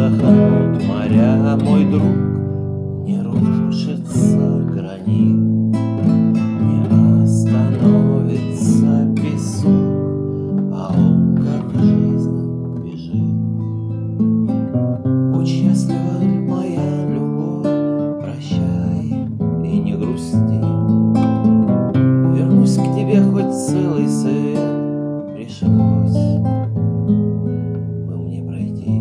вздохнут моря, мой друг, не рушится гранит, не остановится песок, а он, как жизнь, бежит. Будь счастлива, моя любовь, прощай и не грусти. Вернусь к тебе хоть целый свет, пришлось бы мне пройти.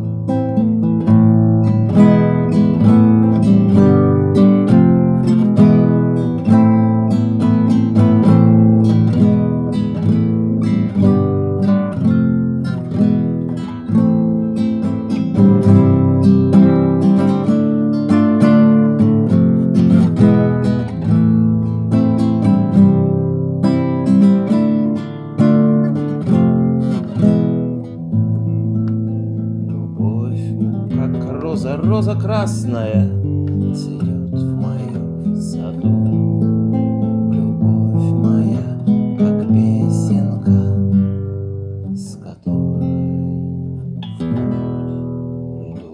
Роза красная цветет в моем саду. Любовь моя, как песенка, с которой в путь иду.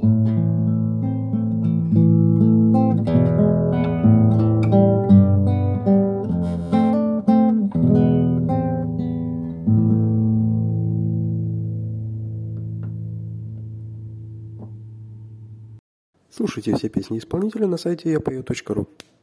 Слушайте все песни исполнителя на сайте yapою.ru.